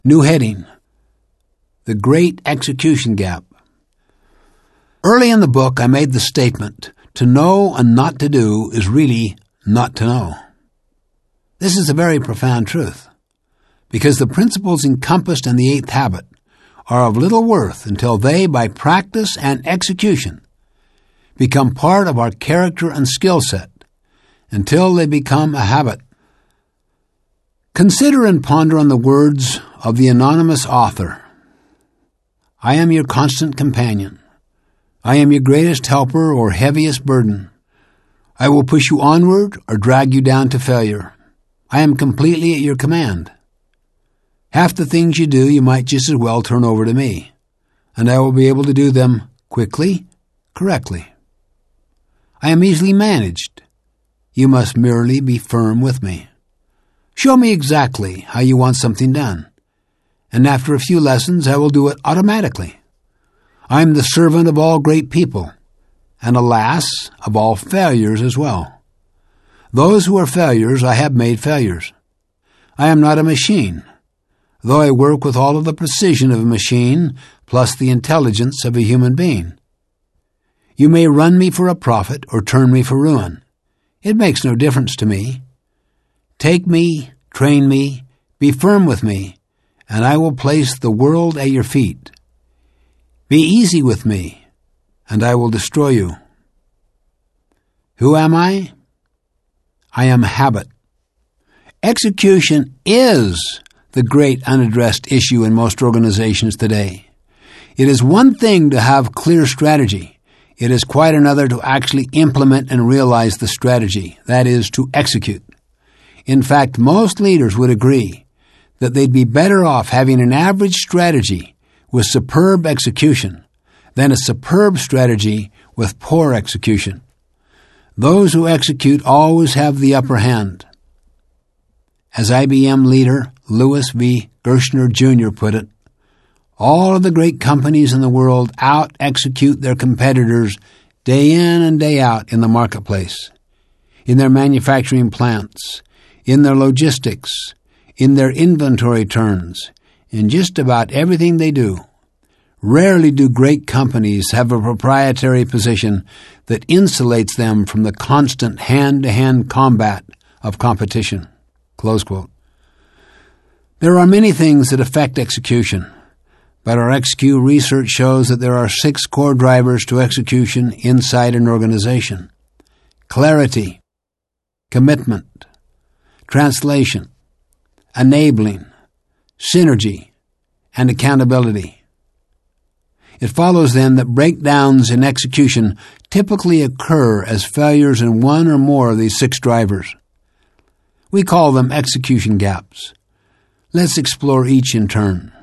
New heading: The Great Execution Gap. Early in the book, I made the statement, to know and not to do is really not to know. This is a very profound truth, because the principles encompassed in the eighth habit are of little worth until they, by practice and execution, become part of our character and skill set, until they become a habit. Consider and ponder on the words of the anonymous author. I am your constant companion. I am your greatest helper or heaviest burden. I will push you onward or drag you down to failure. I am completely at your command. Half the things you do you might just as well turn over to me, and I will be able to do them quickly, correctly. I am easily managed. You must merely be firm with me. Show me exactly how you want something done, and after a few lessons I will do it automatically. I am the servant of all great people, and alas, of all failures as well. Those who are failures I have made failures. I am not a machine, though I work with all of the precision of a machine plus the intelligence of a human being. You may run me for a profit or turn me for ruin. It makes no difference to me. Take me, train me, be firm with me, and I will place the world at your feet. Be easy with me, and I will destroy you. Who am I? I am habit. Execution is the great unaddressed issue in most organizations today. It is one thing to have clear strategy. It is quite another to actually implement and realize the strategy, that is, to execute. In fact, most leaders would agree that they'd be better off having an average strategy with superb execution than a superb strategy with poor execution. Those who execute always have the upper hand. As IBM leader Louis V. Gerstner Jr. put it, all of the great companies in the world out-execute their competitors day in and day out in the marketplace, in their manufacturing plants, in their logistics, in their inventory turns, in just about everything they do. Rarely do great companies have a proprietary position that insulates them from the constant hand-to-hand combat of competition. Close quote. There are many things that affect execution, but our XQ research shows that there are 6 core drivers to execution inside an organization: clarity, commitment, translation, enabling, synergy, and accountability. It follows then that breakdowns in execution typically occur as failures in one or more of these 6 drivers. We call them execution gaps. Let's explore each in turn.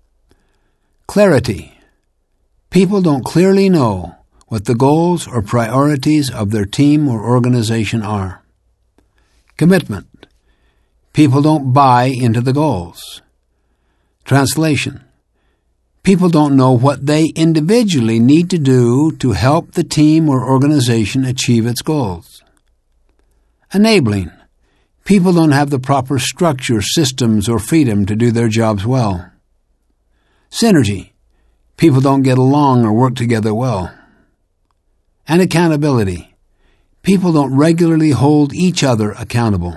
Clarity. People don't clearly know what the goals or priorities of their team or organization are. Commitment. People don't buy into the goals. Translation. People don't know what they individually need to do to help the team or organization achieve its goals. Enabling. People don't have the proper structure, systems, or freedom to do their jobs well. Synergy. People don't get along or work together well. And accountability. People don't regularly hold each other accountable.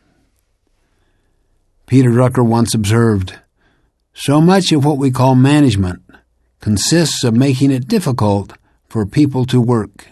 Peter Drucker once observed, "So much of what we call management consists of making it difficult for people to work."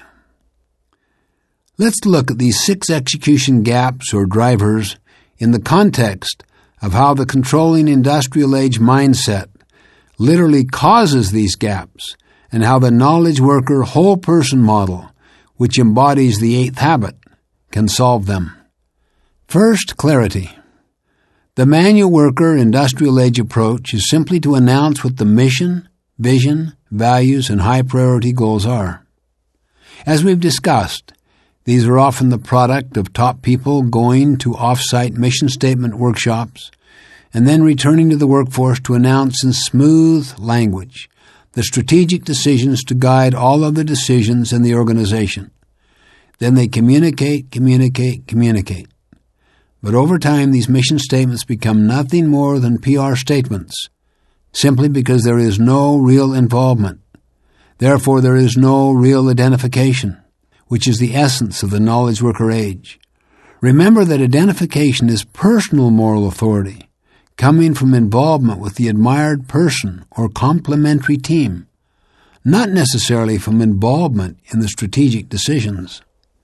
Let's look at these 6 execution gaps or drivers in the context of how the controlling industrial age mindset literally causes these gaps, and how the knowledge worker whole person model, which embodies the 8th habit, can solve them. First, clarity. The manual worker industrial age approach is simply to announce what the mission, vision, values, and high priority goals are. As we've discussed, these are often the product of top people going to off-site mission statement workshops and then returning to the workforce to announce in smooth language the strategic decisions to guide all other decisions in the organization. Then they communicate. But over time, these mission statements become nothing more than PR statements, simply because there is no real involvement. Therefore, there is no real identification, which is the essence of the knowledge worker age. Remember that identification is personal moral authority, coming from involvement with the admired person or complementary team, not necessarily from involvement in the strategic decisions.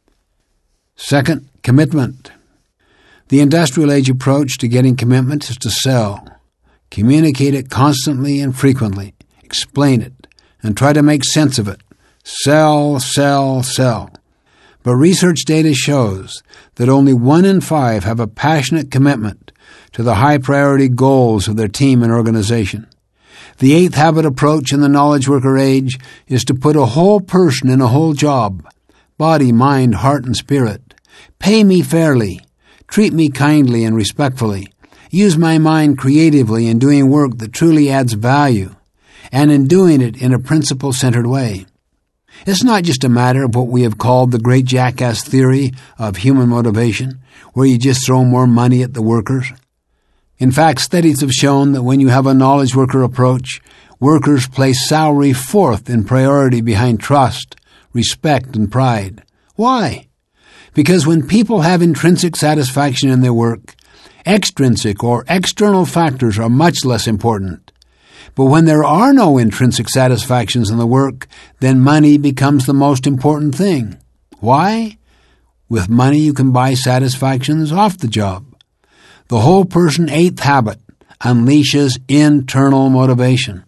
Second, commitment. The industrial age approach to getting commitment is to sell. Communicate it constantly and frequently. Explain it, and try to make sense of it. Sell, sell, sell. But research data shows that only 1 in 5 have a passionate commitment to the high-priority goals of their team and organization. The 8th habit approach in the knowledge worker age is to put a whole person in a whole job, body, mind, heart, and spirit. Pay me fairly. Treat me kindly and respectfully. Use my mind creatively in doing work that truly adds value, and in doing it in a principle-centered way. It's not just a matter of what we have called the great jackass theory of human motivation, where you just throw more money at the workers. In fact, studies have shown that when you have a knowledge worker approach, workers place salary fourth in priority behind trust, respect, and pride. Why? Because when people have intrinsic satisfaction in their work, extrinsic or external factors are much less important. But when there are no intrinsic satisfactions in the work, then money becomes the most important thing. Why? With money you can buy satisfactions off the job. The whole person 8th habit unleashes internal motivation.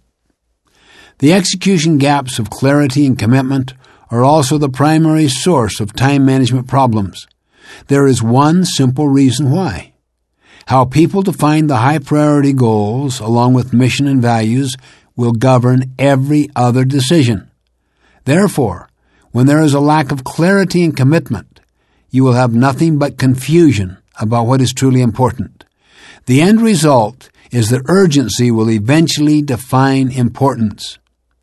The execution gaps of clarity and commitment are also the primary source of time management problems. There is one simple reason why. How people define the high-priority goals, along with mission and values, will govern every other decision. Therefore, when there is a lack of clarity and commitment, you will have nothing but confusion about what is truly important. The end result is that urgency will eventually define importance.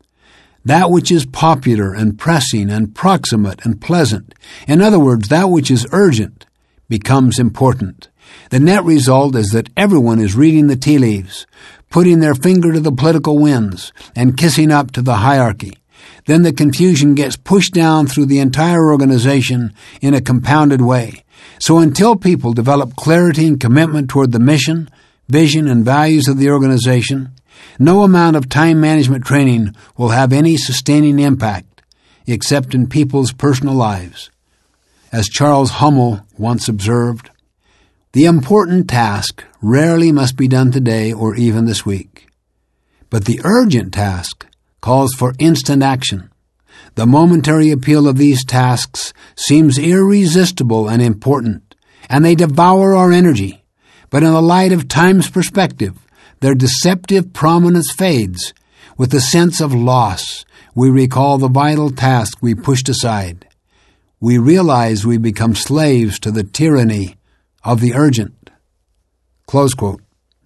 That which is popular and pressing and proximate and pleasant, in other words, that which is urgent, becomes important. The net result is that everyone is reading the tea leaves, putting their finger to the political winds, and kissing up to the hierarchy. Then the confusion gets pushed down through the entire organization in a compounded way. So until people develop clarity and commitment toward the mission, vision, and values of the organization, no amount of time management training will have any sustaining impact, except in people's personal lives. As Charles Hummel once observed, the important task rarely must be done today or even this week. But the urgent task calls for instant action. The momentary appeal of these tasks seems irresistible and important, and they devour our energy. But in the light of time's perspective, their deceptive prominence fades. With a sense of loss, we recall the vital task we pushed aside. We realize we become slaves to the tyranny of the urgent. Close quote.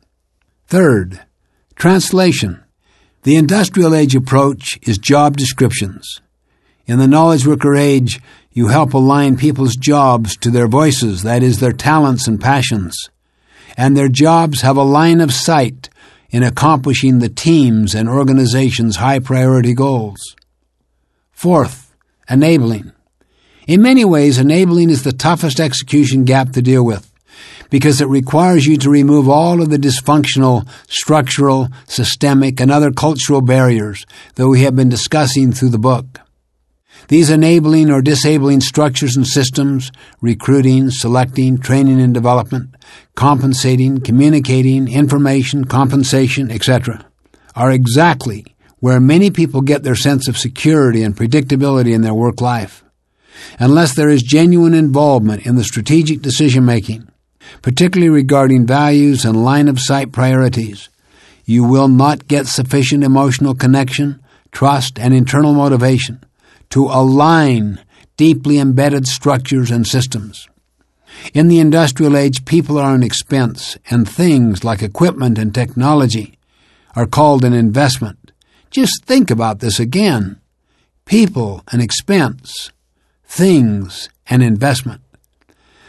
Third, translation. The industrial age approach is job descriptions. In the knowledge worker age, you help align people's jobs to their voices, that is, their talents and passions. And their jobs have a line of sight in accomplishing the team's and organization's high-priority goals. Fourth, enabling. In many ways, enabling is the toughest execution gap to deal with, because it requires you to remove all of the dysfunctional, structural, systemic, and other cultural barriers that we have been discussing through the book. These enabling or disabling structures and systems, recruiting, selecting, training and development, compensating, communicating, information, compensation, etc., are exactly where many people get their sense of security and predictability in their work life. Unless there is genuine involvement in the strategic decision-making, particularly regarding values and line-of-sight priorities, you will not get sufficient emotional connection, trust, and internal motivation to align deeply embedded structures and systems. In the industrial age, people are an expense, and things like equipment and technology are called an investment. Just think about this again. People, an expense. Things, an investment.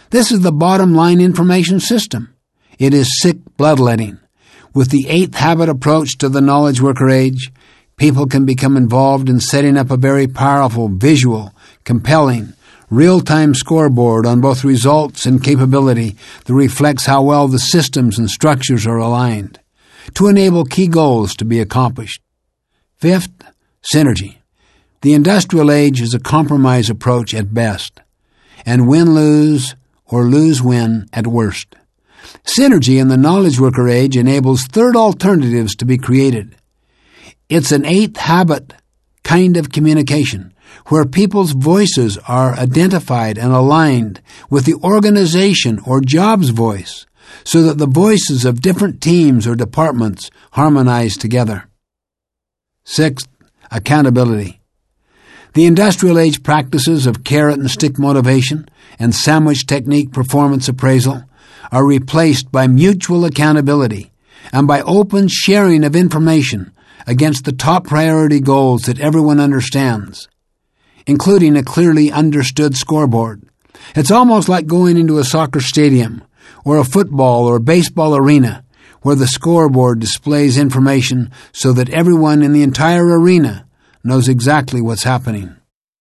This is the bottom line information system. It is sick bloodletting. With the 8th habit approach to the knowledge worker age, people can become involved in setting up a very powerful, visual, compelling, real-time scoreboard on both results and capability that reflects how well the systems and structures are aligned to enable key goals to be accomplished. 5th, synergy. The industrial age is a compromise approach at best, and win-lose or lose-win at worst. Synergy in the knowledge worker age enables third alternatives to be created. It's an 8th habit kind of communication, where people's voices are identified and aligned with the organization or job's voice, so that the voices of different teams or departments harmonize together. 6th, accountability. The industrial age practices of carrot and stick motivation and sandwich technique performance appraisal are replaced by mutual accountability and by open sharing of information against the top priority goals that everyone understands, including a clearly understood scoreboard. It's almost like going into a soccer stadium or a football or baseball arena where the scoreboard displays information so that everyone in the entire arena knows exactly what's happening.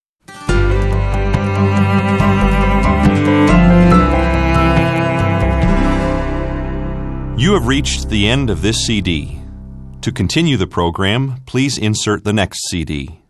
You have reached the end of this CD. To continue the program, please insert the next CD.